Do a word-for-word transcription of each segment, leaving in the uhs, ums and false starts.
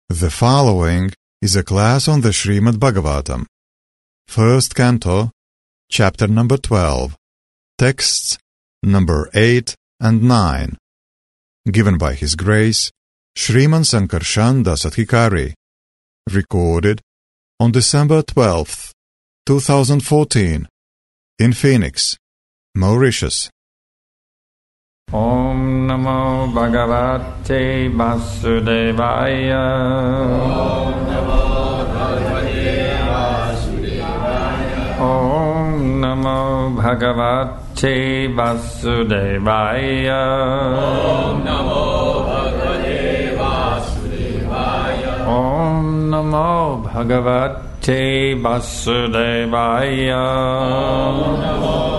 The following is a class on the Srimad Bhagavatam, first canto, chapter number twelve, texts number eight and nine, given by His Grace, Shriman Sankarshan Dasadhikari, recorded on December twelfth, two thousand fourteen, in Phoenix, Mauritius. Om Namo Bhagavate Vasudevaya. Om Namo Bhagavate Vasudevaya. Om Namo Bhagavate Vasudevaya. Om Namo Bhagavate Vasudevaya. Om Namo Bhagavate Vasudevaya. Om Namo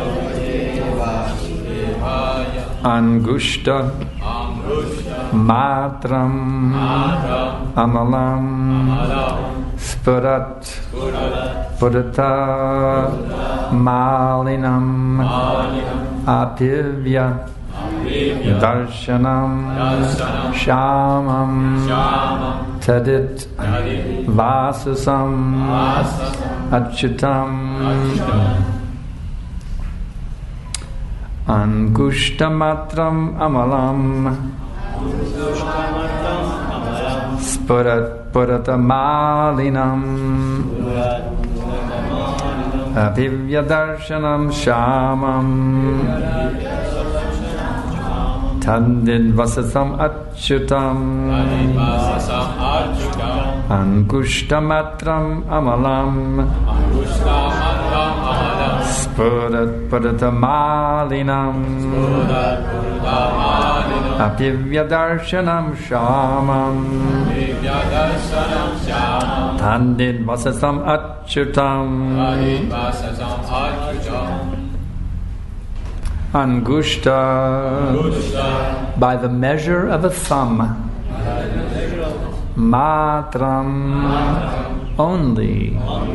Angushta, Angushta Matram, Matram Amalam, Amalam Spurat, Spurat Purata, Malinam, Malinam Apivya, Apivya Darshanam, Darshanam Shamam, Shamam Tadit, Tadit Vasasam, Vasasam Achyutam, Achyutam Angushtamatram Amalam Spurat Purata Malinam Avivyadarshanam Shamam Tandid Vasasam Achyutam Angushtamatram Amalam Spurat Purata Malinam Apivyadarshanam Shamam Tandid Vasasam Achyutam Angushta, by the measure of a thumb. Matram, only.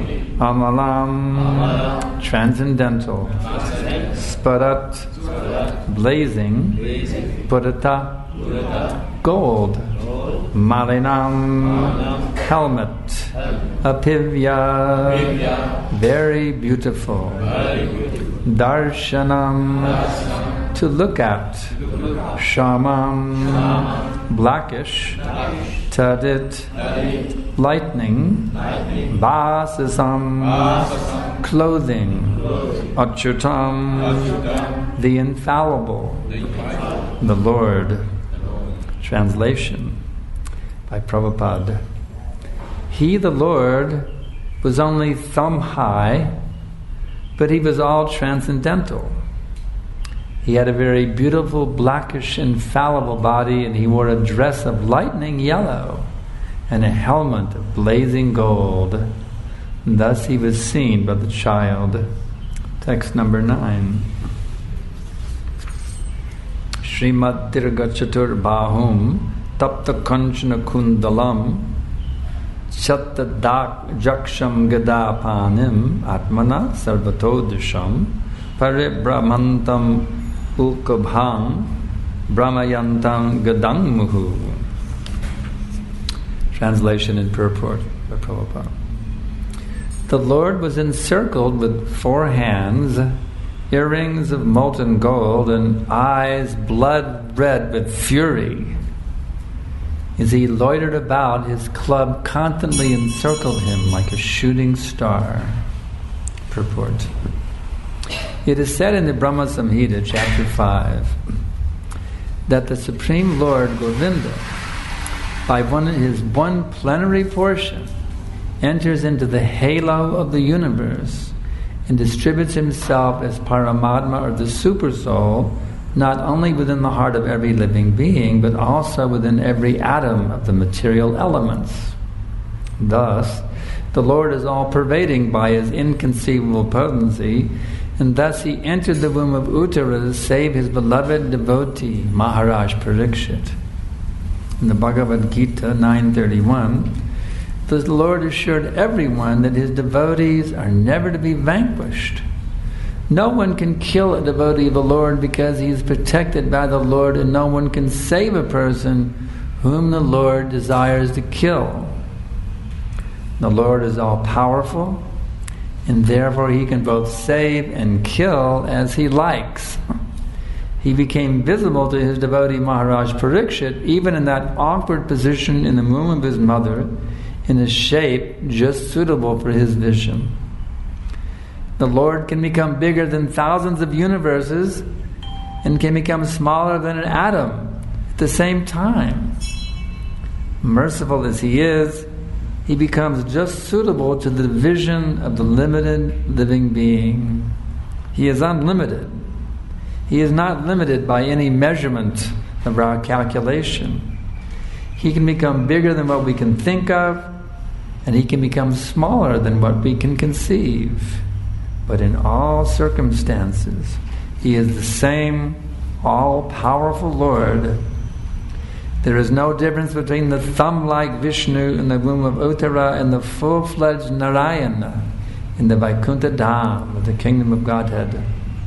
Amalam, transcendental. Sparat, blazing. Purata, gold. Malinam, helmet. Apivya, very beautiful. Darshanam, to look at. Shamam, blackish. Tadit, lightning. Vasasam, clothing. Achyutam, the infallible, the Lord. Translation by Prabhupada. He, the Lord, was only thumb high, but he was all transcendental. He had a very beautiful, blackish, infallible body, and he wore a dress of lightning yellow and a helmet of blazing gold. And thus he was seen by the child. Text number nine. Srimad Dirga Chatur Bahum Tapta Kanchana Kundalam Chatta Jaksham Gadapanim Atmana Sarvatodisham Paribrahmantam Ulkabham Brahmayantam Gadangmuhu. Translation and purport by Prabhupada. The Lord was encircled with four hands, earrings of molten gold, and eyes blood red with fury. As he loitered about, his club constantly encircled him like a shooting star. Purport. It is said in the Brahma Samhita, chapter five, that the Supreme Lord Govinda, by one his one plenary portion, enters into the halo of the universe and distributes himself as Paramatma, or the Super Soul, not only within the heart of every living being, but also within every atom of the material elements. Thus, the Lord is all-pervading by His inconceivable potency, and thus He entered the womb of Uttara to save His beloved devotee, Maharaj Parikshit. In the Bhagavad Gita nine thirty-one, the Lord assured everyone that His devotees are never to be vanquished. No one can kill a devotee of the Lord because he is protected by the Lord, and no one can save a person whom the Lord desires to kill. The Lord is all-powerful, and therefore He can both save and kill as He likes. He became visible to His devotee Maharaj Parikshit, even in that awkward position in the womb of his mother, in a shape just suitable for his vision. The Lord can become bigger than thousands of universes and can become smaller than an atom at the same time. Merciful as He is, He becomes just suitable to the vision of the limited living being. He is unlimited. He is not limited by any measurement of our calculation. He can become bigger than what we can think of, and He can become smaller than what we can conceive. But in all circumstances, He is the same all-powerful Lord. There is no difference between the thumb-like Vishnu in the womb of Uttara and the full-fledged Narayana in the Vaikuntha Dham, the kingdom of Godhead.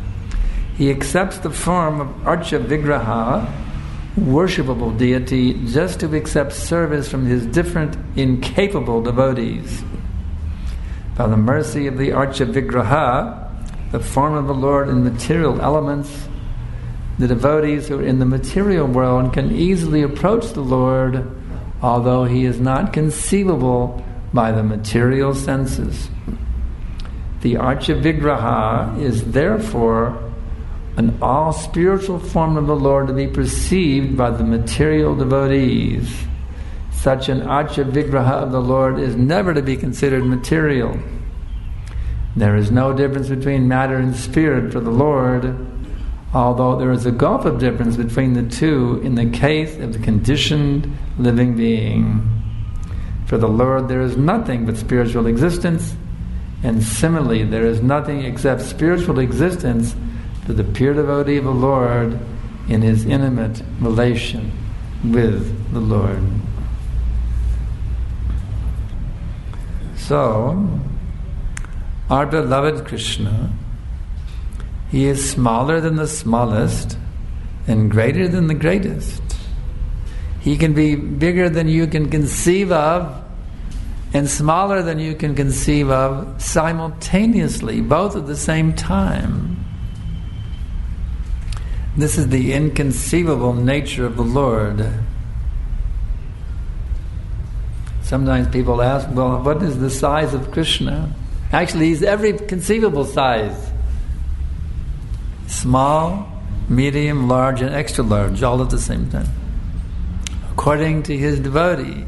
He accepts the form of Archa Vigraha, worshipable deity, just to accept service from His different incapable devotees. By the mercy of the Archa Vigraha, the form of the Lord in material elements, the devotees who are in the material world can easily approach the Lord, although He is not conceivable by the material senses. The Archa Vigraha is therefore an all-spiritual form of the Lord to be perceived by the material devotees. Such an Archa Vigraha of the Lord is never to be considered material. There is no difference between matter and spirit for the Lord, although there is a gulf of difference between the two in the case of the conditioned living being. For the Lord there is nothing but spiritual existence, and similarly there is nothing except spiritual existence for the pure devotee of the Lord in his intimate relation with the Lord. So, our beloved Krishna, He is smaller than the smallest and greater than the greatest. He can be bigger than you can conceive of and smaller than you can conceive of simultaneously, both at the same time. This is the inconceivable nature of the Lord. Sometimes people ask, well, what is the size of Krishna? Actually, He's every conceivable size. Small, medium, large, and extra large, all at the same time. According to His devotee.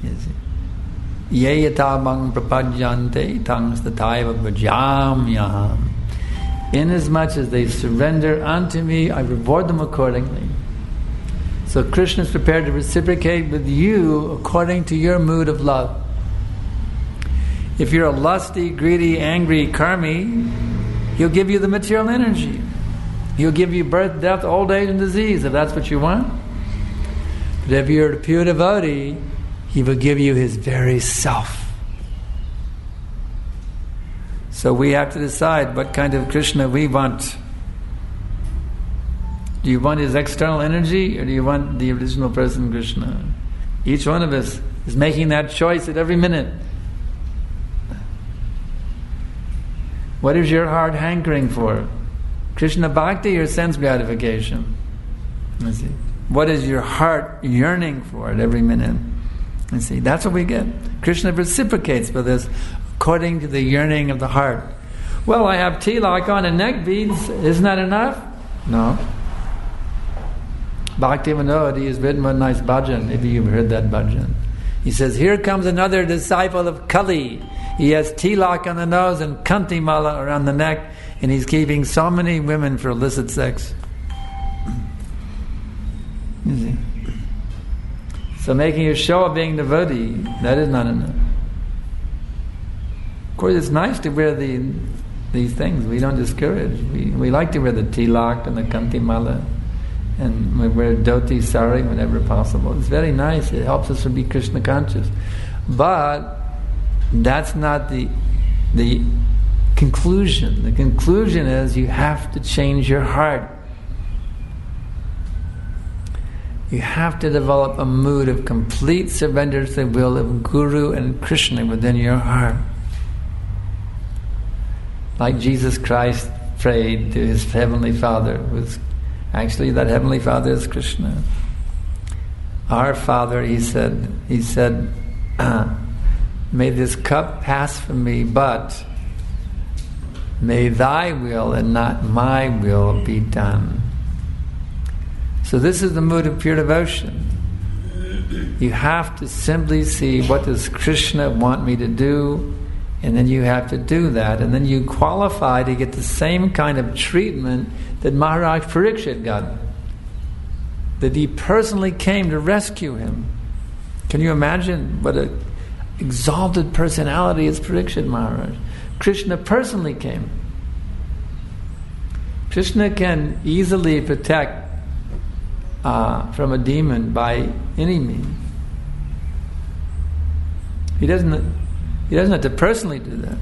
Ye yatabang prapadyante tangs tataiva bhajamyaham. Inasmuch as they surrender unto me, I reward them accordingly. So Krishna is prepared to reciprocate with you according to your mood of love. If you're a lusty, greedy, angry karmi, He'll give you the material energy. He'll give you birth, death, old age, and disease, if that's what you want. But if you're a pure devotee, He will give you His very self. So we have to decide what kind of Krishna we want. Do you want His external energy, or do you want the original person Krishna? Each one of us is making that choice at every minute. What is your heart hankering for? Krishna bhakti or sense gratification? You see. What is your heart yearning for at every minute? You see, that's what we get. Krishna reciprocates for this according to the yearning of the heart. Well, I have tilak on and neck beads. Isn't that enough? No. Bhaktivinoda has written one nice bhajan. Maybe you've heard that bhajan. He says, here comes another disciple of Kali. He has tilak on the nose and kanti mala around the neck, and he's keeping so many women for illicit sex. You see? So making a show of being devotee, that is not enough. Of course, it's nice to wear the these things. We don't discourage. We we like to wear the tilak and the kanti mala, and we wear dhoti sari whenever possible. It's very nice. It helps us to be Krishna conscious. But that's not the the conclusion. The conclusion is you have to change your heart. You have to develop a mood of complete surrender to the will of Guru and Krishna within your heart. Like Jesus Christ prayed to his Heavenly Father. Was actually, that Heavenly Father is Krishna. Our Father, he said, he said, may this cup pass from me, but may thy will and not my will be done. So this is the mood of pure devotion. You have to simply see, what does Krishna want me to do? And then you have to do that. And then you qualify to get the same kind of treatment that Maharaj Parikshit got. That he personally came to rescue him. Can you imagine what an exalted personality is Parikshit Maharaj? Krishna personally came. Krishna can easily protect uh, from a demon by any means. He doesn't. He doesn't have to personally do that.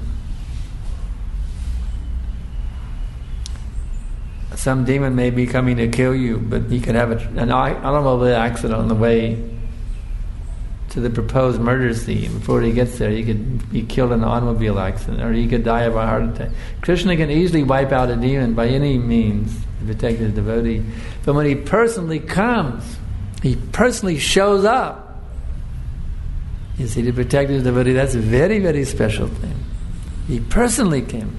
Some demon may be coming to kill you, but he could have a, an automobile accident on the way to the proposed murder scene. Before he gets there, he could be killed in an automobile accident, or he could die of a heart attack. Krishna can easily wipe out a demon by any means to protect his devotee. But when he personally comes, he personally shows up, you see, to protect his devotee, that's a very, very special thing. He personally came.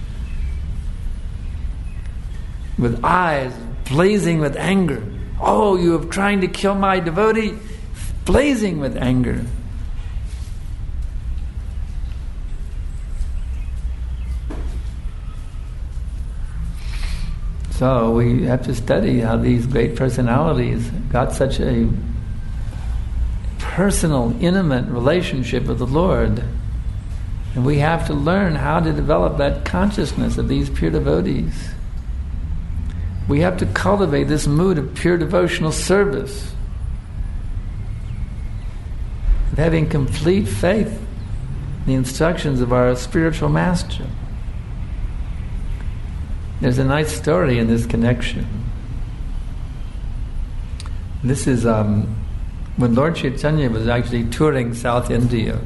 With eyes blazing with anger. Oh, you are trying to kill my devotee? Blazing with anger. So we have to study how these great personalities got such a personal, intimate relationship with the Lord. And we have to learn how to develop that consciousness of these pure devotees. We have to cultivate this mood of pure devotional service, of having complete faith in the instructions of our spiritual master. There's a nice story in this connection. This is um, when Lord Chaitanya was actually touring South India.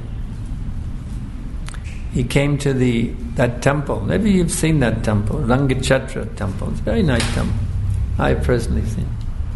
He came to the that temple. Maybe you've seen that temple, Rangachatra temple. It's a very nice temple. I've personally seen.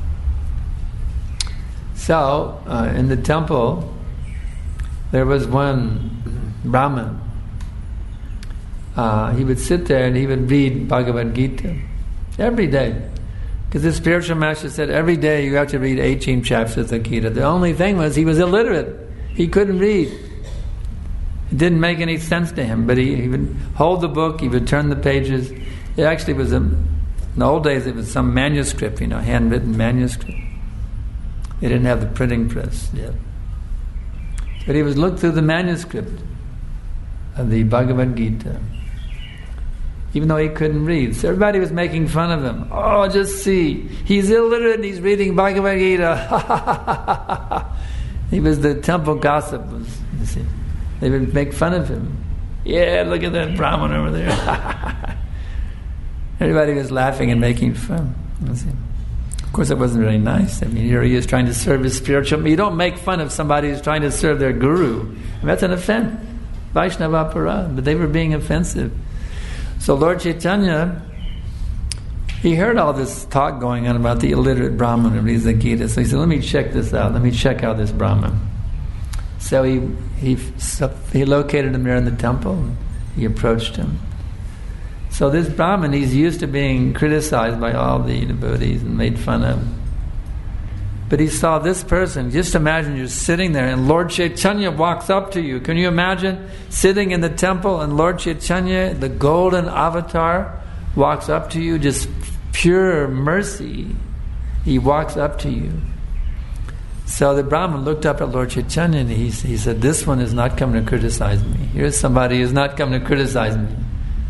So, uh, in the temple, there was one Brahmin. Uh, he would sit there and he would read Bhagavad Gita every day. Because the spiritual master said, every day you have to read eighteen chapters of the Gita. The only thing was, he was illiterate. He couldn't read. It didn't make any sense to him, but he, he would hold the book, he would turn the pages. It actually was, a, in the old days, it was some manuscript, you know, handwritten manuscript. They didn't have the printing press yet. But he would look through the manuscript of the Bhagavad Gita, even though he couldn't read. So everybody was making fun of him. Oh, just see, he's illiterate and he's reading Bhagavad Gita. He was the temple gossip, you see. They would make fun of him. Yeah, look at that Brahmin over there. Everybody was laughing and making fun. Of course, it wasn't very nice. I mean, here he is trying to serve his spiritual... You don't make fun of somebody who's trying to serve their guru. I mean, that's an offense. Vaishnava Parad. But they were being offensive. So Lord Chaitanya, he heard all this talk going on about the illiterate Brahmin who reads the Gita. So he said, let me check this out. Let me check out this Brahmin. So he he he located him there in the temple. He approached him. So this Brahmin, he's used to being criticized by all the devotees and made fun of. But he saw this person. Just imagine you're sitting there and Lord Chaitanya walks up to you. Can you imagine sitting in the temple and Lord Chaitanya, the golden avatar, walks up to you, just pure mercy. He walks up to you. So the Brahmin looked up at Lord Chaitanya and he, he said, this one is not coming to criticize me. Here's somebody who's not coming to criticize me.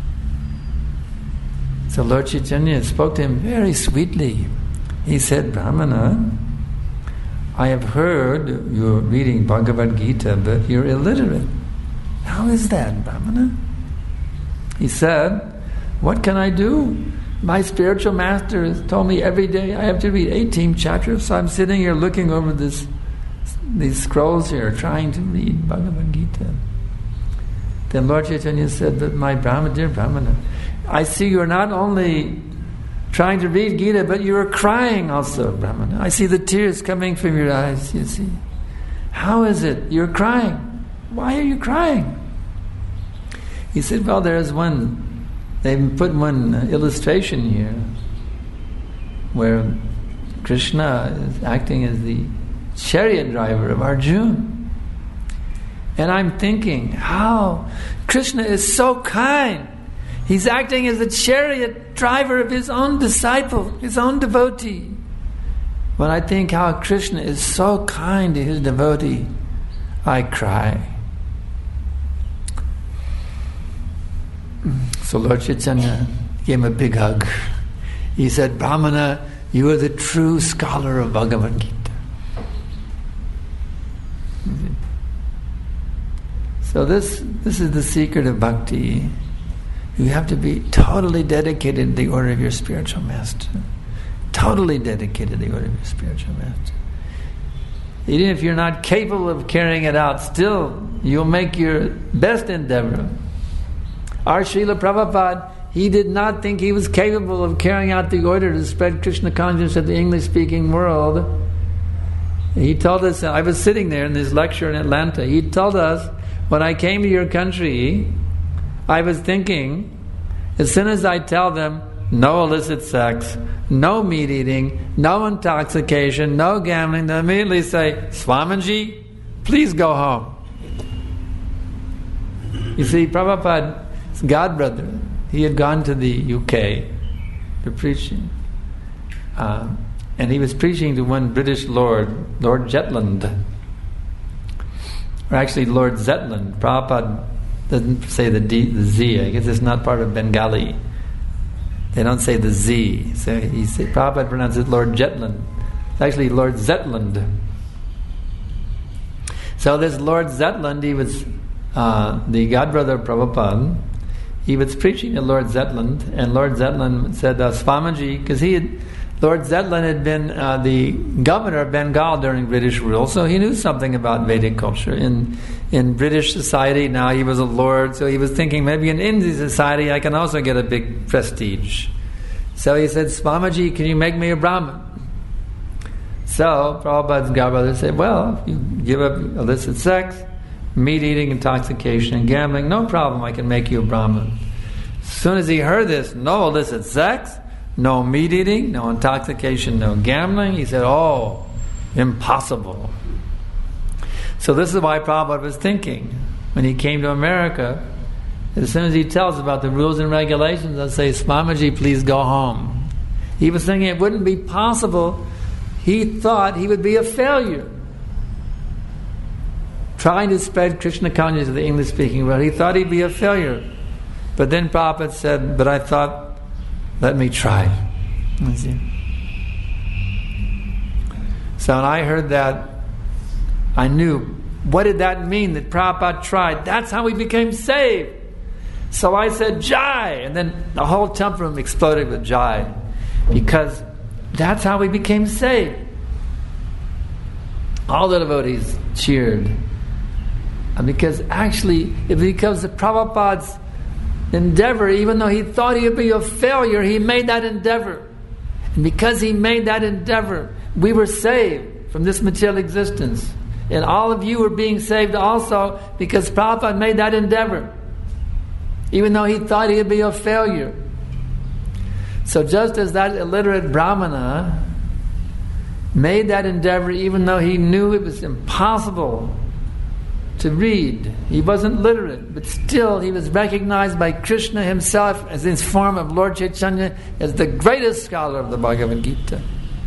So Lord Chaitanya spoke to him very sweetly. He said, Brahmana, I have heard you're reading Bhagavad Gita, but you're illiterate. How is that, Brahmana? He said, what can I do? My spiritual master has told me every day I have to read eighteen chapters, so I'm sitting here looking over this these scrolls here, trying to read Bhagavad Gita. Then Lord Chaitanya said, but my Brahmana, dear Brahmana, I see you're not only trying to read Gita, but you are crying also, Brahmana. I see the tears coming from your eyes, you see. How is it you're crying? Why are you crying? He said, well, there is one, they've put one illustration here where Krishna is acting as the chariot driver of Arjuna. And I'm thinking, how? Krishna is so kind. He's acting as the chariot driver of his own disciple, his own devotee. When I think how Krishna is so kind to his devotee, I cry. So Lord Chaitanya gave him a big hug. He said, Brahmana, you are the true scholar of Bhagavad Gita. So this this is the secret of bhakti. You have to be totally dedicated to the order of your spiritual master. Totally dedicated to the order of your spiritual master. Even if you're not capable of carrying it out, still you'll make your best endeavor. Our Srila Prabhupada, he did not think he was capable of carrying out the order to spread Krishna consciousness of the English-speaking world. He told us, I was sitting there in this lecture in Atlanta, he told us, when I came to your country, I was thinking, as soon as I tell them, no illicit sex, no meat eating, no intoxication, no gambling, they immediately say, Swamiji, please go home. You see, Prabhupada's godbrother, he had gone to the U K to preaching. Uh, and he was preaching to one British lord, Lord Jetland. Or actually Lord Zetland. Prabhupada doesn't say the D, the Z. I guess it's not part of Bengali. They don't say the Z. So he say, Prabhupada pronounces it Lord Jetland. It's actually Lord Zetland. So this Lord Zetland, he was uh, the godbrother of Prabhupada. He was preaching to Lord Zetland, and Lord Zetland said, uh, Swamiji, because he had, Lord Zetland had been uh, the governor of Bengal during British rule, so he knew something about Vedic culture. In in British society, now he was a lord, so he was thinking, maybe in Indian society I can also get a big prestige. So he said, Swamiji, can you make me a Brahmin? So Prabhupada's godbrother said, well, if you give up illicit sex, meat eating, intoxication, and gambling, no problem, I can make you a Brahmin. As soon as he heard this, no illicit sex, no meat eating, no intoxication, no gambling, he said, oh, impossible. So this is why Prabhupada was thinking when he came to America, as soon as he tells about the rules and regulations, they'll say, Swamiji, please go home. He was thinking it wouldn't be possible. He thought he would be a failure trying to spread Krishna consciousness to the English-speaking world. He thought he'd be a failure. But then Prabhupada said, but I thought, let me try. You see? So when I heard that, I knew, what did that mean that Prabhupada tried? That's how we became saved. So I said, Jai! And then the whole temple room exploded with Jai. Because that's how we became saved. All the devotees cheered. And because actually, it becomes the Prabhupada's endeavor, even though he thought he would be a failure, he made that endeavor. And because he made that endeavor, we were saved from this material existence. And all of you were being saved also because Prabhupada made that endeavor, even though he thought he would be a failure. So just as that illiterate Brahmana made that endeavor even though he knew it was impossible to read. He wasn't literate, but still he was recognized by Krishna himself as in form of Lord Chaitanya as the greatest scholar of the Bhagavad Gita.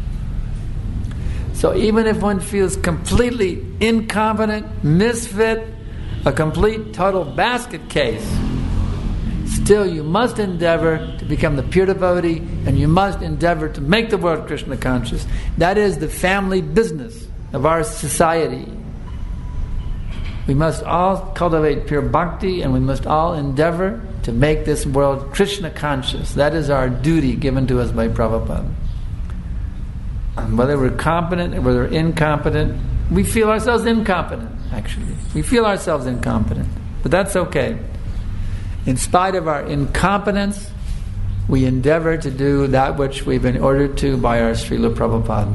So even if one feels completely incompetent, misfit, a complete total basket case, still you must endeavor to become the pure devotee, and you must endeavor to make the world Krishna conscious. That is the family business of our society. We must all cultivate pure bhakti, and we must all endeavor to make this world Krishna conscious. That is our duty given to us by Prabhupada. And whether we're competent or whether we're incompetent, we feel ourselves incompetent, actually. We feel ourselves incompetent. But that's okay. In spite of our incompetence, we endeavor to do that which we've been ordered to by our Srila Prabhupada.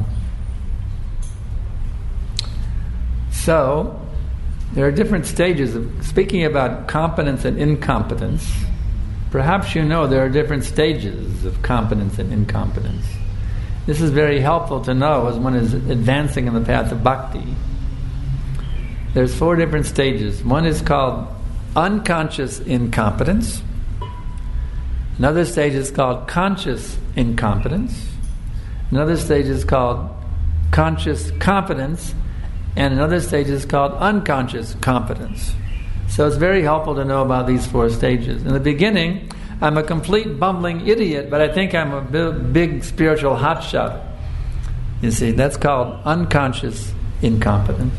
So, there are different stages of speaking about competence and incompetence. Perhaps you know there are different stages of competence and incompetence. This is very helpful to know as one is advancing in the path of bhakti. There's four different stages. One is called unconscious incompetence. Another stage is called conscious incompetence. Another stage is called conscious competence. And another stage is called unconscious competence. So it's very helpful to know about these four stages. In the beginning, I'm a complete bumbling idiot, but I think I'm a big, big spiritual hotshot. You see, that's called unconscious incompetence.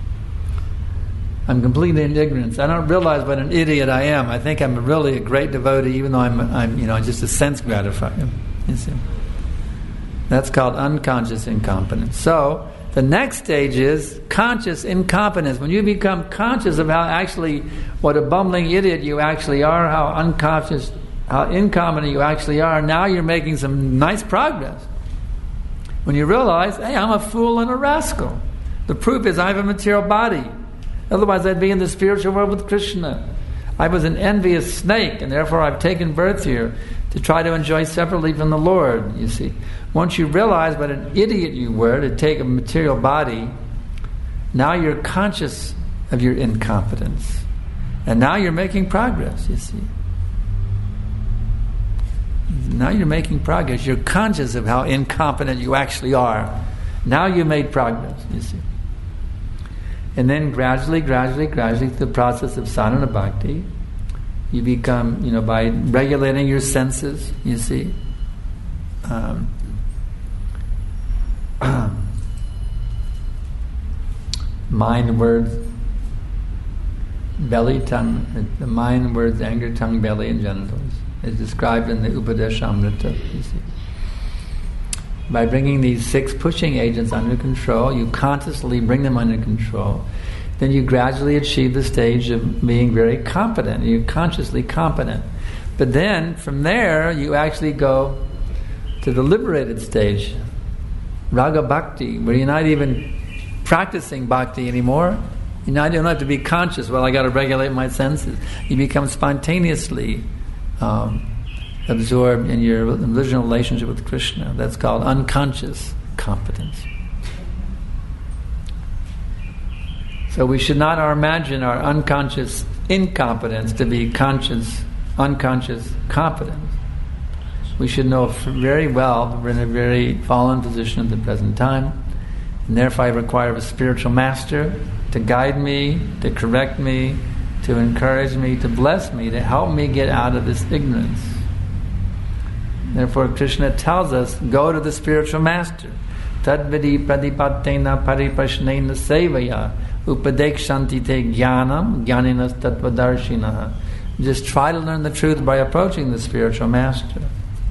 I'm completely in ignorance. I don't realize what an idiot I am. I think I'm really a great devotee, even though I'm, I'm you know, just a sense gratifier. You see, that's called unconscious incompetence. So the next stage is conscious incompetence. When you become conscious of how actually, what a bumbling idiot you actually are, how unconscious, how incompetent you actually are, now you're making some nice progress. When you realize, hey, I'm a fool and a rascal. The proof is I have a material body. Otherwise I'd be in the spiritual world with Krishna. I was an envious snake, and therefore I've taken birth here to try to enjoy separately from the Lord, you see. Once you realize what an idiot you were to take a material body, now you're conscious of your incompetence. And now you're making progress, you see. Now you're making progress. You're conscious of how incompetent you actually are. Now you made progress, you see. And then gradually, gradually, gradually, through the process of sadhana bhakti, you become, you know, by regulating your senses, you see, um, mind, words, belly, tongue, the mind, words, anger, tongue, belly, and genitals, is described in the Upadeshamrita, you see. By bringing these six pushing agents under control, you consciously bring them under control, then you gradually achieve the stage of being very competent. You're consciously competent. But then, from there, you actually go to the liberated stage, Raga Bhakti, where you're not even practicing bhakti anymore. You're not, you don't have to be conscious, well, I got to regulate my senses. You become spontaneously um, absorbed in your original relationship with Krishna. That's called unconscious competence. So we should not imagine our unconscious incompetence to be conscious, unconscious competence. We should know very well that we're in a very fallen position at the present time, and therefore I require a spiritual master to guide me, to correct me, to encourage me, to bless me, to help me get out of this ignorance. Therefore Krishna tells us, go to the spiritual master. Tadvidi pradipatena paripashnena sevaya upadekshanti te jnanam jnaninas tattvadarshinaha. Just try to learn the truth by approaching the spiritual master.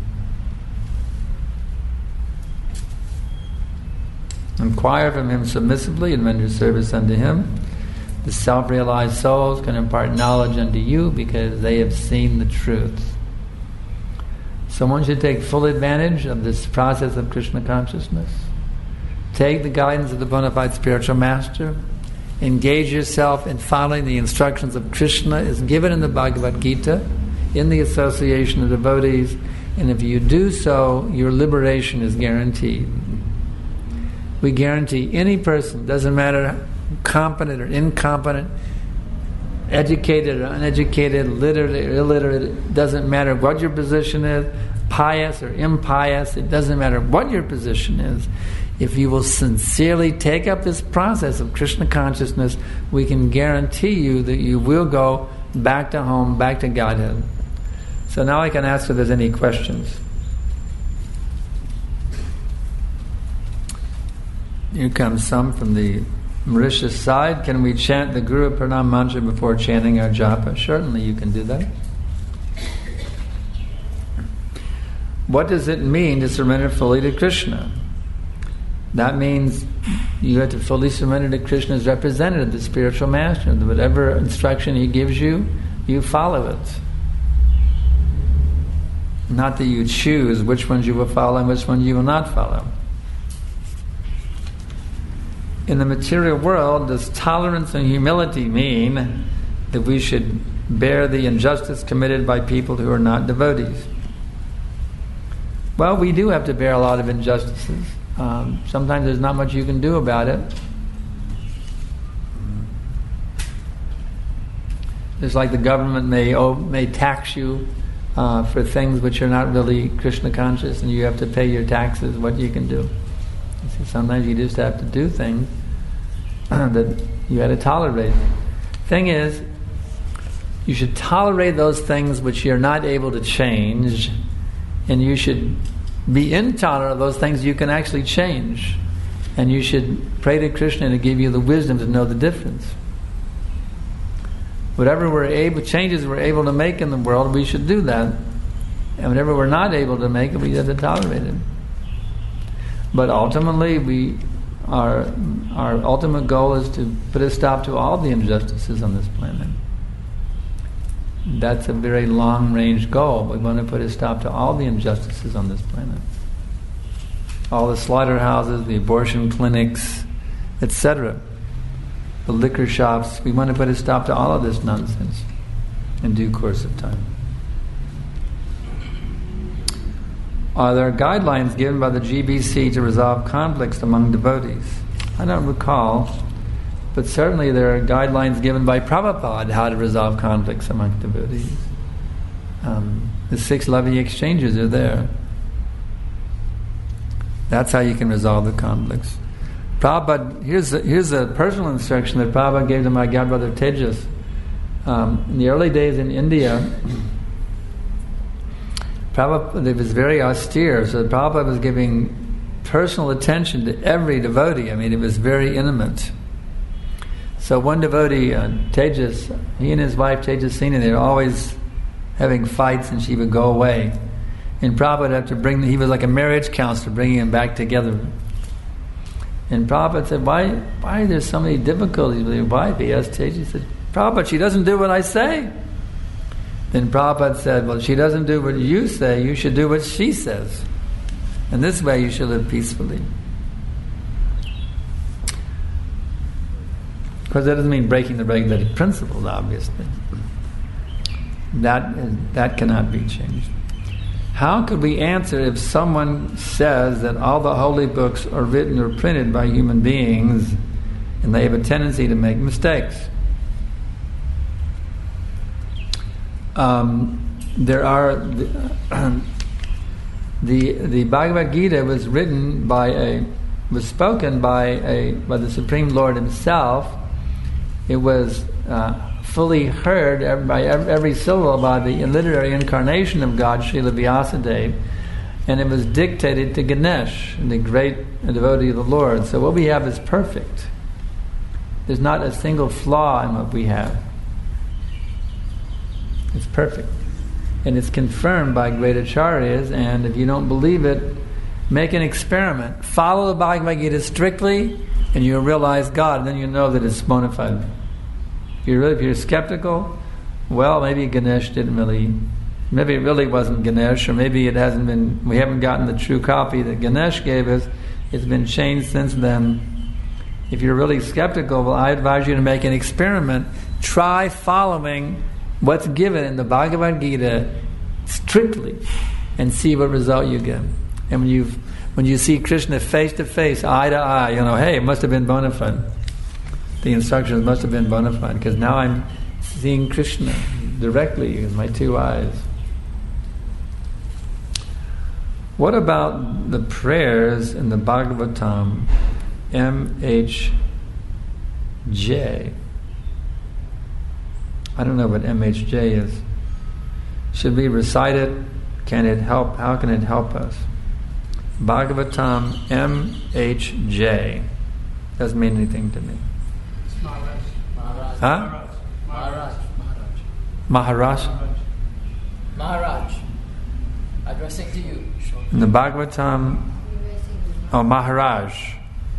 Inquire from him submissively and render service unto him. The self-realized souls can impart knowledge unto you because they have seen the truth. So one should take full advantage of this process of Krishna consciousness. Take the guidance of the bona fide spiritual master. Engage yourself in following the instructions of Krishna as given in the Bhagavad Gita, in the association of devotees, and if you do so, your liberation is guaranteed. We guarantee any person, doesn't matter competent or incompetent, educated or uneducated, literate or illiterate, it doesn't matter what your position is, pious or impious, it doesn't matter what your position is. If you will sincerely take up this process of Krishna consciousness, we can guarantee you that you will go back to home, back to Godhead. So now I can ask if there's any questions. Here comes some from the Mauritius side, can we chant the Guru Pranam mantra before chanting our japa? Certainly you can do that. What does it mean to surrender fully to Krishna? That means you have to fully surrender to Krishna's representative, the spiritual master. Whatever instruction he gives you, you follow it. Not that you choose which ones you will follow and which ones you will not follow. In the material world, does tolerance and humility mean that we should bear the injustice committed by people who are not devotees? Well, we do have to bear a lot of injustices. Um, sometimes there's not much you can do about it. It's like the government may oh, may tax you uh, for things which are not really Krishna conscious, and you have to pay your taxes. What you can do? You see, sometimes you just have to do things that you had to tolerate. Thing is, you should tolerate those things which you're not able to change, and you should be intolerant of those things you can actually change. And you should pray to Krishna to give you the wisdom to know the difference. Whatever we're able, changes we're able to make in the world, we should do that. And whatever we're not able to make, we have to tolerate it. But ultimately, we our our ultimate goal is to put a stop to all the injustices on this planet. That's a very long-range goal. We want to put a stop to all the injustices on this planet. All the slaughterhouses, the abortion clinics, et cetera. The liquor shops. We want to put a stop to all of this nonsense in due course of time. Are there guidelines given by the G B C to resolve conflicts among devotees? I don't recall. But certainly there are guidelines given by Prabhupada how to resolve conflicts among devotees. Um, the six loving exchanges are there. That's how you can resolve the conflicts. Prabhupada, here's a, here's a personal instruction that Prabhupada gave to my godbrother Tejas. Um, in the early days in India, Prabhupada, it was very austere, so Prabhupada was giving personal attention to every devotee. I mean, it was very intimate. So one devotee, uh, Tejas, he and his wife Tejasini, they were always having fights, and she would go away. And Prabhupada had to bring, he was like a marriage counselor, bringing them back together. And Prabhupada said, why why are there so many difficulties with your wife? He asked Tejas, he said, Prabhupada, she doesn't do what I say. Then Prabhupada said, well, she doesn't do what you say, you should do what she says. And this way you should live peacefully. Of course, that doesn't mean breaking the regulated principles, obviously. That is, that cannot be changed. How could we answer if someone says that all the holy books are written or printed by human beings and they have a tendency to make mistakes? Um, there are the, uh, the the Bhagavad Gita was written by a was spoken by a by the Supreme Lord Himself. It was uh, fully heard by every, every syllable by the literary incarnation of God, Srila Vyasadeva, and it was dictated to Ganesh, the great devotee of the Lord. So what we have is perfect. There's not a single flaw in what we have. It's perfect. And it's confirmed by great acharyas, and if you don't believe it, make an experiment. Follow the Bhagavad Gita strictly, and you'll realize God, and then you know that it's bona fide. If you're, really, if you're skeptical, well, maybe Ganesh didn't really, maybe it really wasn't Ganesh, or maybe it hasn't been, we haven't gotten the true copy that Ganesh gave us. It's been changed since then. If you're really skeptical, well, I advise you to make an experiment. Try following what's given in the Bhagavad Gita strictly, and see what result you get. And when you when you see Krishna face to face, eye to eye, you know, hey, it must have been bona fide. The instructions must have been bona fide, because now I'm seeing Krishna directly with my two eyes. What about the prayers in the Bhagavatam, M H J? I don't know what M H J is. Should we recite it? Can it help? How can it help us? Bhagavatam M H J doesn't mean anything to me. Maharaj. Huh? Maharaj. Maharaj. Maharaj. Addressing to you. In the Bhagavatam, oh, Maharaj.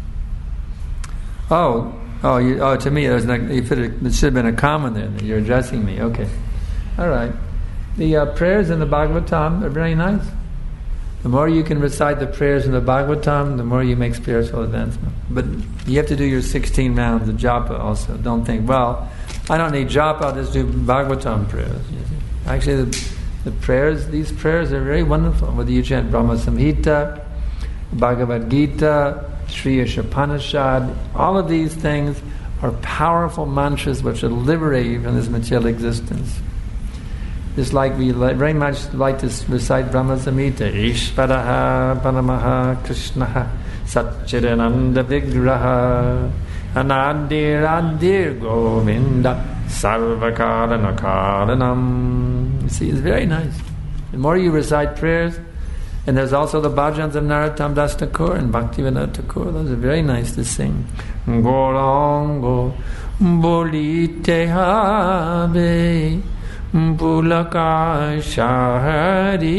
Oh, oh, you, oh, to me, it, was like, you put a, it should have been a comma there, that you're addressing me. Okay. All right. The uh, prayers in the Bhagavatam are very nice. The more you can recite the prayers in the Bhagavatam, the more you make spiritual advancement. But you have to do your sixteen rounds of japa also. Don't think, well, I don't need japa, I'll just do Bhagavatam prayers. Actually, the, the prayers, these prayers are very wonderful. Whether you chant Brahma Samhita, Bhagavad Gita, Sri Ishopanishad, all of these things are powerful mantras which will liberate you from this material existence. Just like we li- very much like to recite Brahma Samhita, Ishvaraha Paramaha Krishnaha Satchidananda Vigraha Anadir Adir Govinda Sarvakarana Karanam. You see, it's very nice. The more you recite prayers, and there's also the bhajans of Narottam Das Thakur and Bhaktivinoda Thakur. Those are very nice to sing. Gorango bolite habe Pulaka Shahari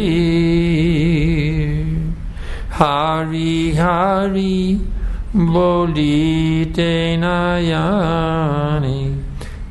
Hari Hari Bolite Nayani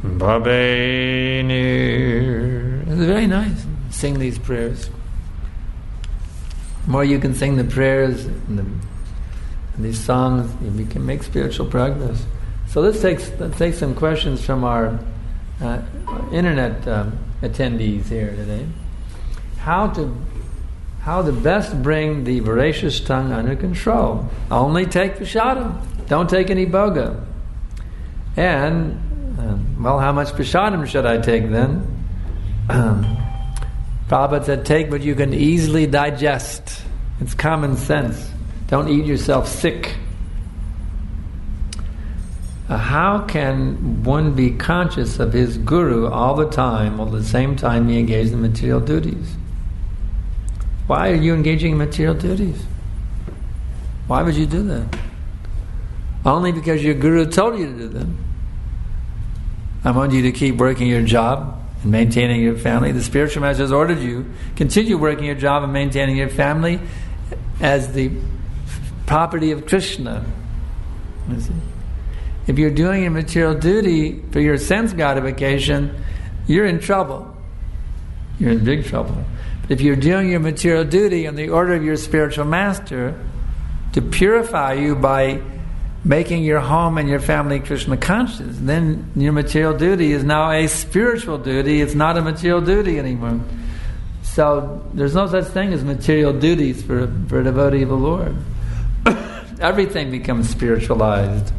Babeni. It's very nice. Sing these prayers. The more you can sing the prayers and, the, and these songs, you can make spiritual progress. So let's take, let's take some questions from our uh, internet um, attendees here today. How to how to best bring the voracious tongue under control. Only take prasadam. Don't take any bhoga. And, um, well, how much prasadam should I take then? Um, Prabhupada said, take what you can easily digest. It's common sense. Don't eat yourself sick. Uh, how can one be conscious of his guru all the time, while at the same time he engages in material duties? Why are you engaging in material duties? Why would you do that? Only because your guru told you to do them. I want you to keep working your job and maintaining your family. The spiritual master has ordered you, continue working your job and maintaining your family as the property of Krishna. You see? If you're doing a material duty for your sense gratification, you're in trouble. You're in big trouble. But if you're doing your material duty on the order of your spiritual master to purify you by making your home and your family Krishna conscious, then your material duty is now a spiritual duty. It's not a material duty anymore. So there's no such thing as material duties for, for a devotee of the Lord. Everything becomes spiritualized.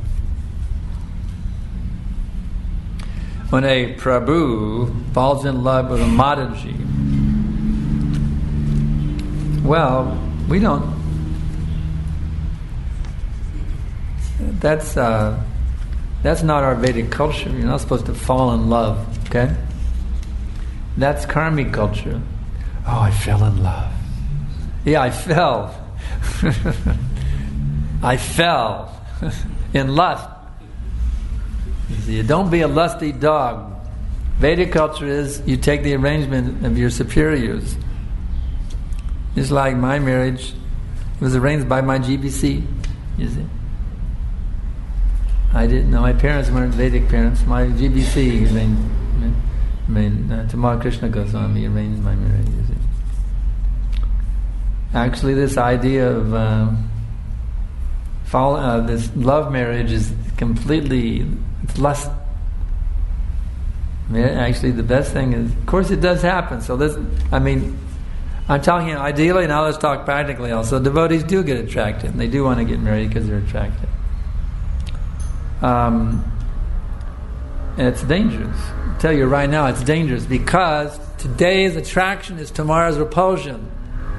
When a Prabhu falls in love with a Mataji, well, we don't. That's uh, that's not our Vedic culture. You're not supposed to fall in love, okay? That's karmic culture. Oh, I fell in love. Yeah, I fell. I fell in lust. You see, don't be a lusty dog. Vedic culture is you take the arrangement of your superiors. Just like my marriage, it was arranged by my G B C. You see, I didn't know. My parents weren't Vedic parents. My G B C arranged. I mean, uh, Tamar Krishna Goswami arranged my marriage. You see, actually, this idea of uh, fall, uh, this love marriage is completely. It's lust. I mean, actually, the best thing is, of course, it does happen. So this, I mean, I'm talking ideally, now let's talk practically also. Devotees do get attracted, and they do want to get married because they're attracted. Um, and it's dangerous. I'll tell you right now, it's dangerous because today's attraction is tomorrow's repulsion.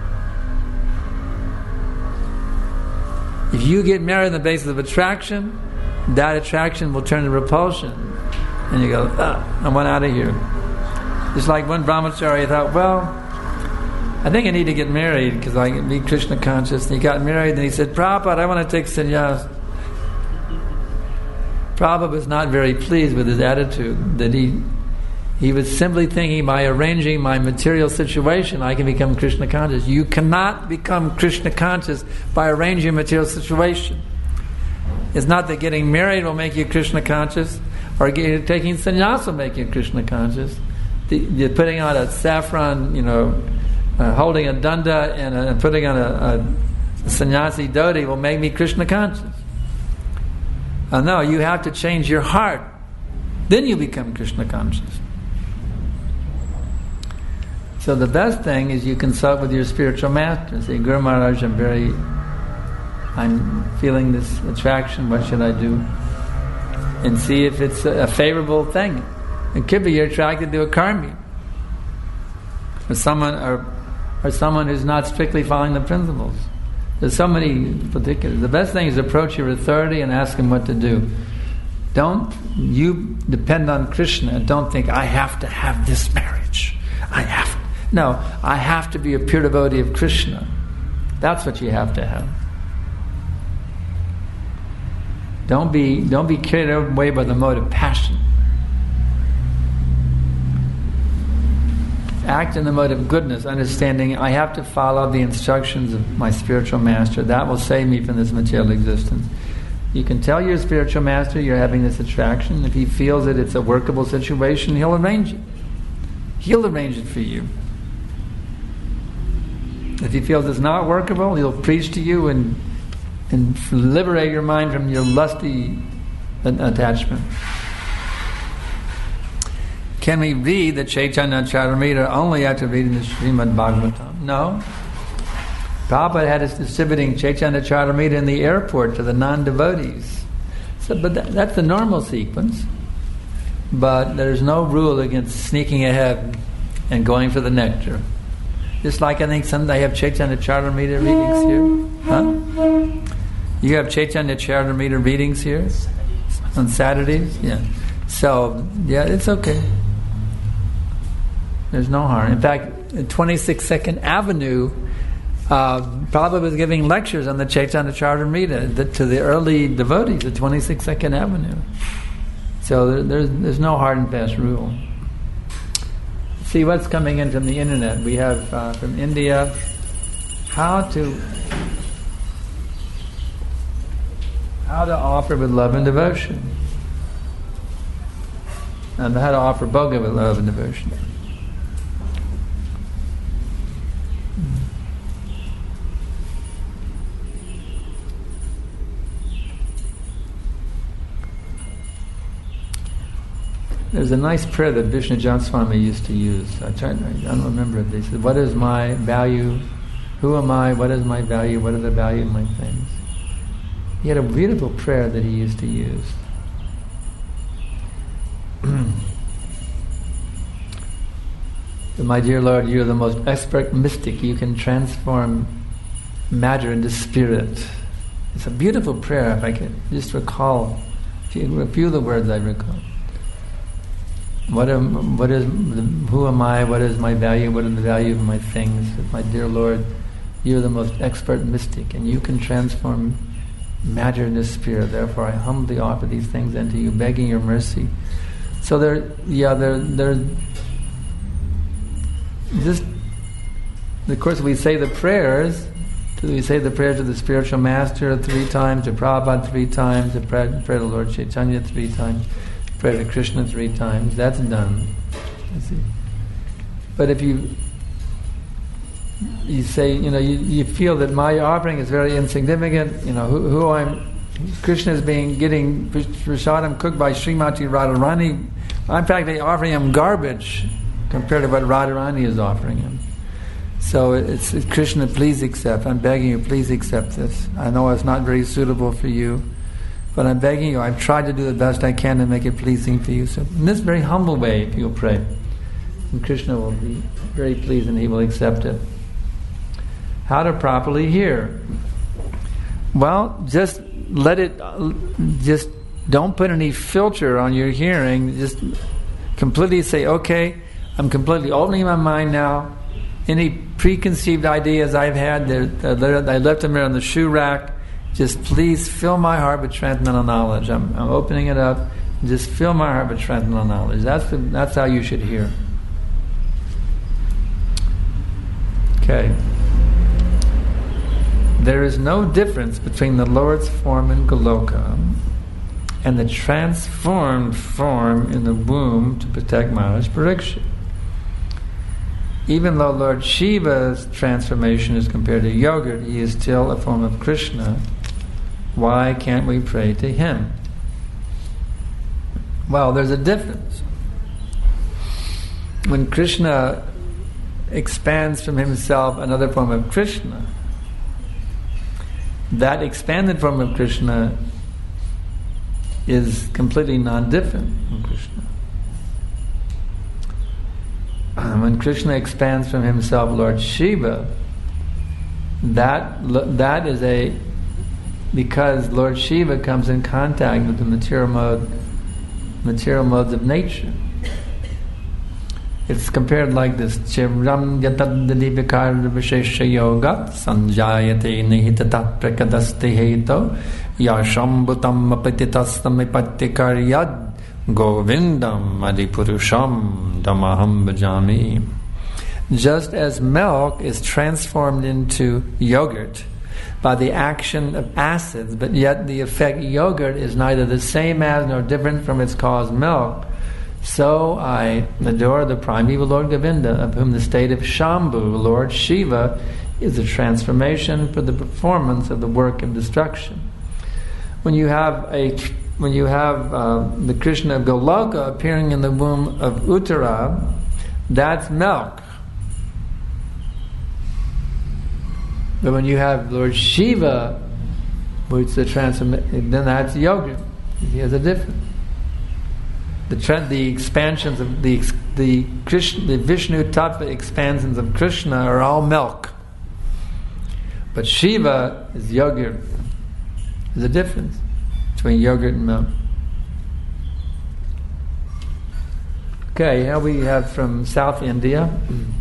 If you get married on the basis of attraction, that attraction will turn to repulsion. And you go, ah, I want out of here. Just like one brahmachari thought, well, I think I need to get married because I can be Krishna conscious. And he got married and he said, Prabhupada, I want to take sannyas. Prabhupada was not very pleased with his attitude, that he he was simply thinking, by arranging my material situation, I can become Krishna conscious. You cannot become Krishna conscious by arranging your material situation. It's not that getting married will make you Krishna conscious, or get, taking sannyas will make you Krishna conscious. The, the putting on a saffron, you know, uh, holding a danda and uh, putting on a, a sannyasi dhoti will make me Krishna conscious. Uh, no, you have to change your heart. Then you become Krishna conscious. So the best thing is you consult with your spiritual master. Say, Guru Maharaj, I'm very, I'm feeling this attraction. What should I do? And see if it's a, a favorable thing. It could be you're attracted to a karmi, or someone, or or someone who's not strictly following the principles. There's so many particulars. The best thing is approach your authority and ask him what to do. Don't you depend on Krishna and don't think, I have to have this marriage. I have to. No, I have to be a pure devotee of Krishna. That's what you have to have. Don't be don't be carried away by the mode of passion. Act in the mode of goodness, understanding I have to follow the instructions of my spiritual master. That will save me from this material existence. You can tell your spiritual master you're having this attraction. If he feels that it's a workable situation, he'll arrange it. He'll arrange it for you. If he feels it's not workable, he'll preach to you and and liberate your mind from your lusty attachment. Can we read the Chaitanya Charitamrita only after reading the Srimad Bhagavatam? No. Prabhupada had us distributing Chaitanya Charitamrita in the airport to the non-devotees. So, but that, that's the normal sequence. But there's no rule against sneaking ahead and going for the nectar. Just like I think some they have Chaitanya Charitamrita readings here. Huh? You have Chaitanya Charitamrita readings here? On Saturdays? Yeah. So, yeah, it's okay. There's no harm. In fact, at twenty-sixth Second Avenue, uh, Prabhupada was giving lectures on the Chaitanya Charitamrita the, to the early devotees at twenty-sixth Second Avenue. So there, there's, there's no hard and fast rule. See what's coming in from the internet. We have uh, from India, how to how to offer with love and devotion, and how to offer bhoga with love and devotion. There's a nice prayer that Vishnu Jan Swami used to use. I tried, I don't remember it. He said, what is my value? Who am I? What is my value? What are the value of my things? He had a beautiful prayer that he used to use. My dear Lord, you are the most expert mystic. You can transform matter into spirit. It's a beautiful prayer, if I can just recall a few, a few of the words I recall. What am, what is, who am I? What is my value? What is the value of my things? My dear Lord, you are the most expert mystic, and you can transform matter into spirit. Therefore, I humbly offer these things unto you, begging your mercy. So there, yeah, there, there. Just, of course, we say the prayers. We say the prayer to the spiritual master three times, to Prabhupada three times, to pray, pray to Lord Chaitanya three times. Pray to Krishna three times. That's done. You see. But if you you say, you know, you, you feel that my offering is very insignificant, you know, who, who I'm, Krishna is being getting prasadam cooked by Srimati Radharani. I'm practically offering him garbage compared to what Radharani is offering him. So it's, it's Krishna, please accept. I'm begging you, please accept this. I know it's not very suitable for you, but I'm begging you, I've tried to do the best I can to make it pleasing for you. So in this very humble way, if you'll pray, and Krishna will be very pleased and he will accept it. How to properly hear? Well, just let it, just don't put any filter on your hearing. Just completely say, okay, I'm completely opening my mind now. Any preconceived ideas I've had, they're, they're, I left them there on the shoe rack, Just please fill my heart with transcendental knowledge. I'm, I'm opening it up. Just fill my heart with transcendental knowledge. That's the, that's how you should hear. Okay. There is no difference between the Lord's form in Goloka and the transformed form in the womb to protect Maharaj Parikshit. Even though Lord Shiva's transformation is compared to yogurt, he is still a form of Krishna. Why can't we pray to him? Well, there's a difference. When Krishna expands from himself another form of Krishna, that expanded form of Krishna is completely non-different from Krishna. When Krishna expands from himself Lord Shiva, that that is a because Lord Shiva comes in contact with the material mode, material modes of nature. It's compared like this: Chiram yataddi vikara vishesha yoga sanjayate nihitatat prakadaste heto yashambhutam apatitastam ipatikaryad govindam adipurusham damaham bhajami. Just as milk is transformed into yogurt by the action of acids, but yet the effect yogurt is neither the same as nor different from its cause milk, so I adore the primeval Lord Govinda, of whom the state of Shambhu, Lord Shiva, is a transformation for the performance of the work of destruction. When you have a when you have uh, the Krishna of Goloka appearing in the womb of Uttara, that's milk. But when you have Lord Shiva, which is the transformation, then that's yogurt. He has a difference. The trend, the expansions of the the Krishna, the Vishnu Tattva expansions of Krishna are all milk, but Shiva is yogurt. There's a difference between yogurt and milk. Okay, here we have from South India.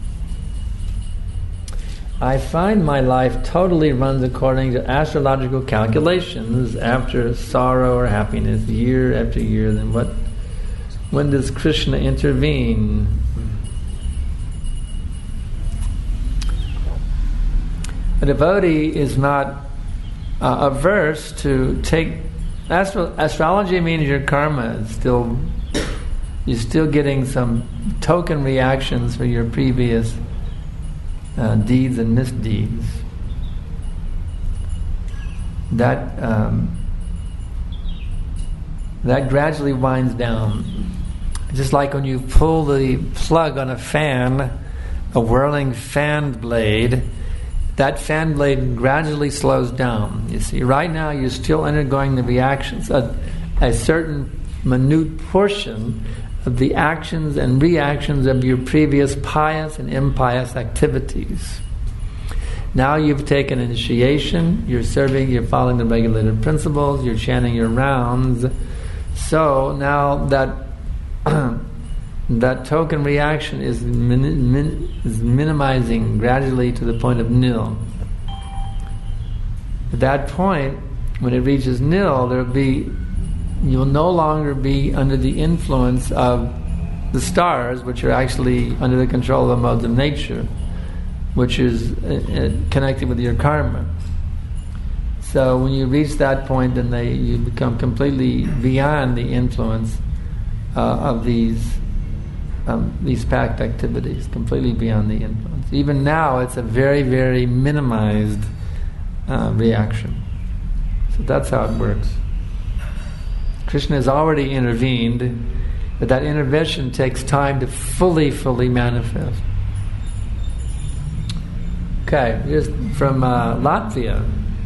I find my life totally runs according to astrological calculations after sorrow or happiness, year after year. Then what? When does Krishna intervene? A devotee is not uh, averse to take astro- astrology means your karma is still you're still getting some token reactions for your previous uh, deeds and misdeeds. That um, that gradually winds down. Just like when you pull the plug on a fan, a whirling fan blade, that fan blade gradually slows down. You see, right now you're still undergoing the reactions. A, a certain minute portion of the actions and reactions of your previous pious and impious activities. Now you've taken initiation, you're serving, you're following the regulated principles, you're chanting your rounds. So now that that token reaction is, min, min, is minimizing gradually to the point of nil. At that point, when it reaches nil, there'll be you'll no longer be under the influence of the stars, which are actually under the control of the modes of nature, which is uh, connected with your karma. So when you reach that point, then they you become completely beyond the influence uh, of these um, these packed activities, completely beyond the influence. Even now, it's a very, very minimized uh, reaction. So that's how it works. Krishna has already intervened, but that intervention takes time to fully, fully manifest. Okay, here's from uh, Latvia.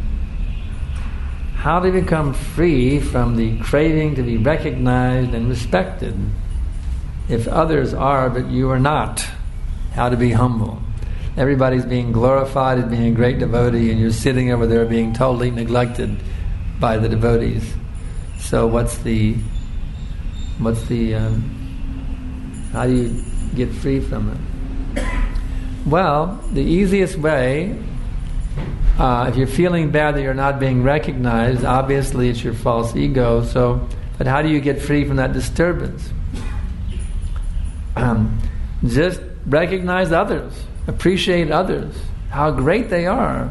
How to become free from the craving to be recognized and respected if others are but you are not. How to be humble. Everybody's being glorified as being a great devotee and you're sitting over there being totally neglected by the devotees. So what's the what's the um, how do you get free from it? Well, the easiest way Uh, if you're feeling bad that you're not being recognized, obviously it's your false ego. So, but how do you get free from that disturbance? Um, just recognize others, appreciate others, how great they are.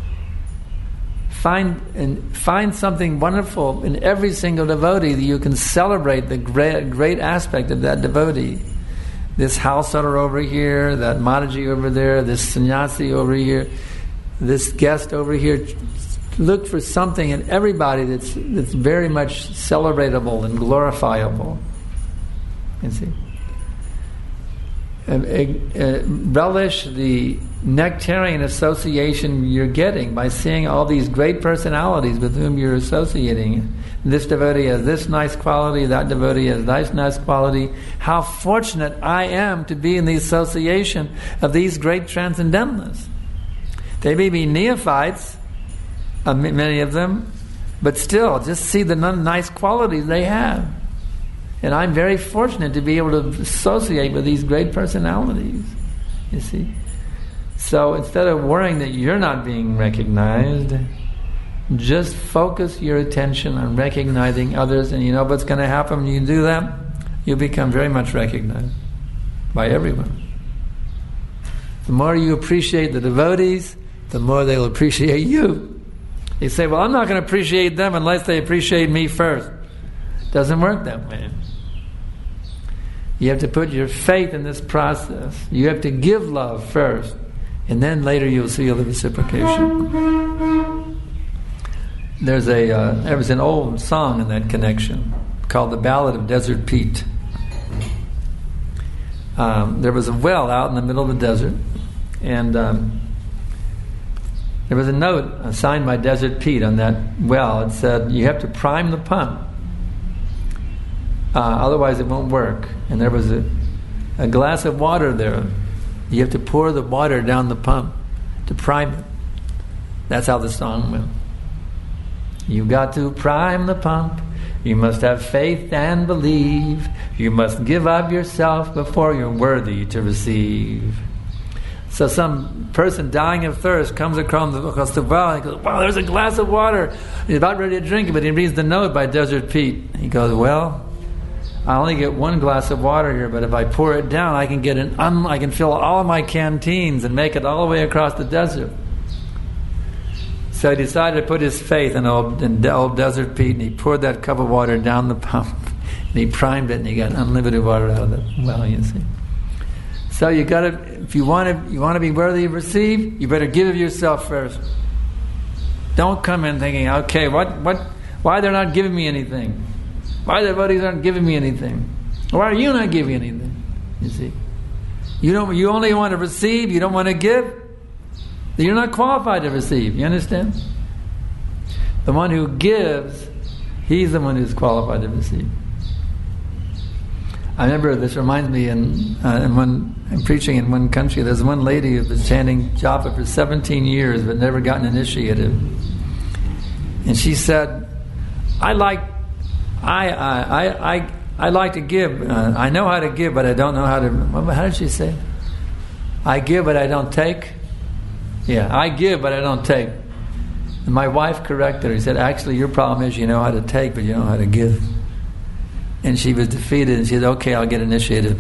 Find and find something wonderful in every single devotee that you can celebrate the great, great aspect of that devotee. This house owner over here, that Mataji over there, this sannyasi over here, this guest over here. Look for something in everybody that's that's very much celebratable and glorifiable. You see, uh, uh, relish the nectarian association you're getting by seeing all these great personalities with whom you're associating. This devotee has this nice quality, that devotee has this nice quality. How fortunate I am to be in the association of these great transcendentalists. They may be neophytes, uh, many of them, but still, just see the nice qualities they have. And I'm very fortunate to be able to associate with these great personalities, you see. So instead of worrying that you're not being recognized, just focus your attention on recognizing others, and you know what's going to happen when you do that? You'll become very much recognized by everyone. The more you appreciate the devotees, the more they'll appreciate you. You say, well, I'm not going to appreciate them unless they appreciate me first. Doesn't work that way. You have to put your faith in this process. You have to give love first, and then later you'll see the reciprocation. There's a uh, there was an old song in that connection called "The Ballad of Desert Pete." Um, there was a well out in the middle of the desert, and um, there was a note signed by Desert Pete on that well. It said, "You have to prime the pump, uh, otherwise it won't work." And there was a, a glass of water there. You have to pour the water down the pump to prime it. That's how the song went. You got to prime the pump. You must have faith and believe. You must give up yourself before you're worthy to receive. So some person dying of thirst comes across the, across the well and he goes, wow, there's a glass of water. He's about ready to drink it, but he reads the note by Desert Pete. He goes, well, I only get one glass of water here, but if I pour it down, I can get an un- I can fill all of my canteens and make it all the way across the desert. So he decided to put his faith in old, in old Desert Pete, and he poured that cup of water down the pump, and he primed it, and he got unlimited water out of it. Well, you see. So you got to, if you want to, you want to be worthy of receive, you better give of yourself first. Don't come in thinking, okay, what, what, why they're not giving me anything? Why the devotees aren't giving me anything? Why are you not giving anything? You see, you don't. You only want to receive. You don't want to give. You're not qualified to receive. You understand? The one who gives, he's the one who's qualified to receive. I remember, this reminds me, in, uh, in one, I'm preaching in one country, there's one lady who was chanting japa for seventeen years but never gotten initiated. And she said, I like, I, I, I, I, I like to give. Uh, I know how to give, but I don't know how to, how did she say? I give, but I don't take. Yeah, I give, but I don't take. And my wife corrected her. He said, actually, your problem is you know how to take, but you don't know how to give. And she was defeated, and she said, okay, I'll get initiated.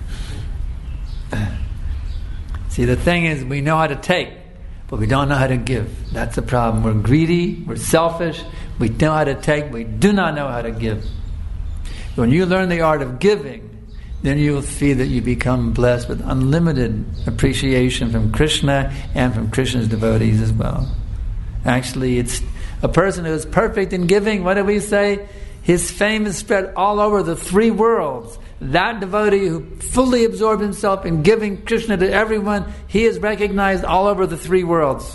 See, the thing is, we know how to take, but we don't know how to give. That's the problem. We're greedy, we're selfish, we know how to take, we do not know how to give. When you learn the art of giving, then you will see that you become blessed with unlimited appreciation from Krishna and from Krishna's devotees as well. Actually, it's a person who is perfect in giving. What do we say? His fame is spread all over the three worlds. That devotee who fully absorbed himself in giving Krishna to everyone, he is recognized all over the three worlds.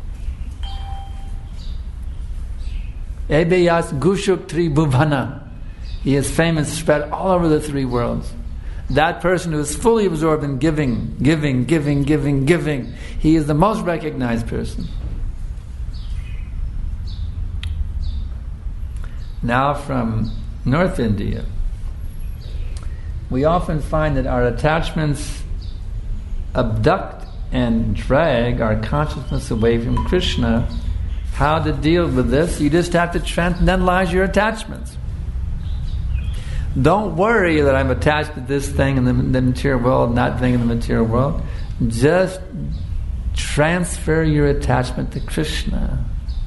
Ebeyas Gushuk Tribhuvana. He is famous, spread all over the three worlds. That person who is fully absorbed in giving, giving, giving, giving, giving, he is the most recognized person. Now from North India, we often find that our attachments abduct and drag our consciousness away from Krishna. How to deal with this? You just have to transcendentalize your attachments. Don't worry that I'm attached to this thing in the, the material world, that thing in the material world. Just transfer your attachment to Krishna.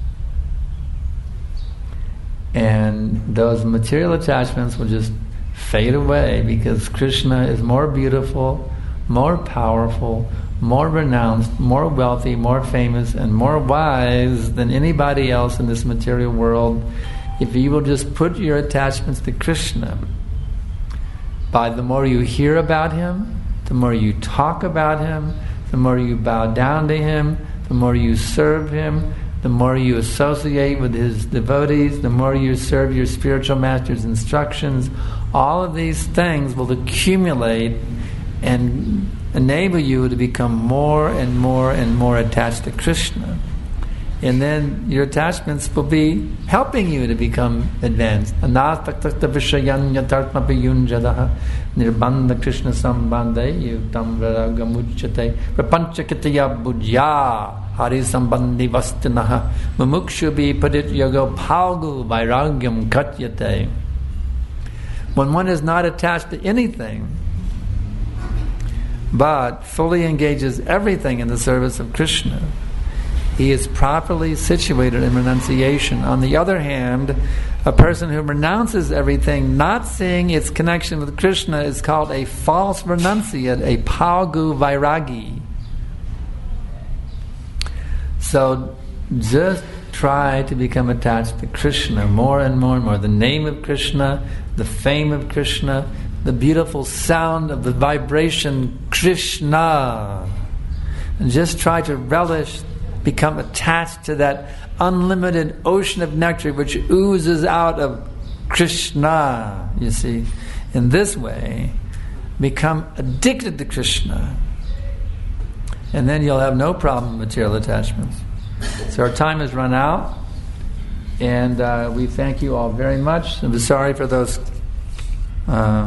And those material attachments will just fade away, because Krishna is more beautiful, more powerful, more renounced, more wealthy, more famous, and more wise than anybody else in this material world. If you will just put your attachments to Krishna, by the more you hear about Him, the more you talk about Him, the more you bow down to Him, the more you serve Him, the more you associate with His devotees, the more you serve your spiritual master's instructions, all of these things will accumulate and enable you to become more and more and more attached to Krishna. And then your attachments will be helping you to become advanced. Anastakta vishayan yatartmapi yunjadaha nirbandha Krishna sambandhe yutam varagamuchyate prapanchakitaya bhujya hari sambandhi vastinaha mumukshubi padit yoga palgu vairagyam katyate. When one is not attached to anything, but fully engages everything in the service of Krishna, he is properly situated in renunciation. On the other hand, a person who renounces everything, not seeing its connection with Krishna, is called a false renunciate, a palgu vairagi. So just try to become attached to Krishna more and more and more. The name of Krishna, the fame of Krishna, the beautiful sound of the vibration Krishna. And just try to relish, become attached to that unlimited ocean of nectar which oozes out of Krishna, you see. In this way, become addicted to Krishna. And then you'll have no problem with material attachments. So our time has run out, and uh, we thank you all very much. I'm sorry for those. Uh,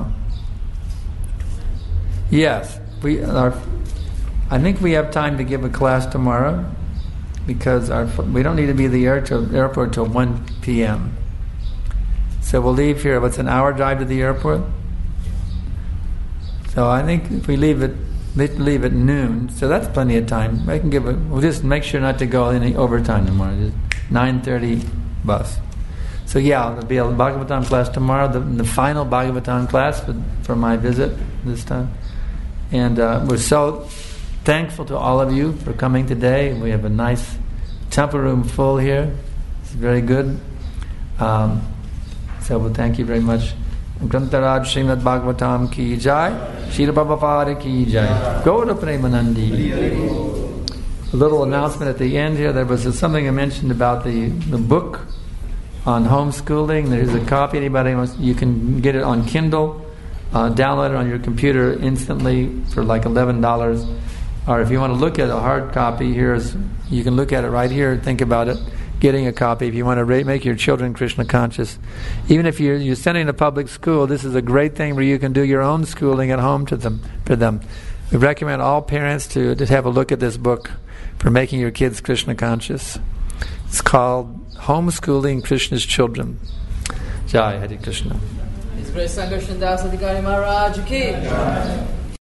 yes, we are. I think we have time to give a class tomorrow, because our, we don't need to be at the air till, airport till one p.m. So we'll leave here. What's an hour drive to the airport? So I think if we leave it, leave at noon, so that's plenty of time. I can give it. We'll just make sure not to go any overtime tomorrow. Just nine thirty bus. So yeah, there'll be a Bhagavatam class tomorrow, the, the final Bhagavatam class for, for my visit this time. And uh, we're so thankful to all of you for coming today. We have a nice temple room full here. It's very good. Um, so we'll thank you very much. Grantaraj Srimad Bhagavatam ki jai, Shri Prabhupada ki jai, Gaura Premanandi. A little announcement at the end here. There was something I mentioned about the, the book on homeschooling. There's a copy. Anybody wants, you can get it on Kindle, uh, download it on your computer instantly for like eleven dollars. Or if you want to look at a hard copy, here's you can look at it right here and think about it. Getting a copy if you want to ra- make your children Krishna conscious. Even if you're, you're sending to public school, this is a great thing where you can do your own schooling at home to them for them. We recommend all parents to just have a look at this book for making your kids Krishna conscious. It's called Homeschooling Krishna's Children. Jai Hare Krishna. His Grace Sangha Shandas Adhikari Maharaj ki.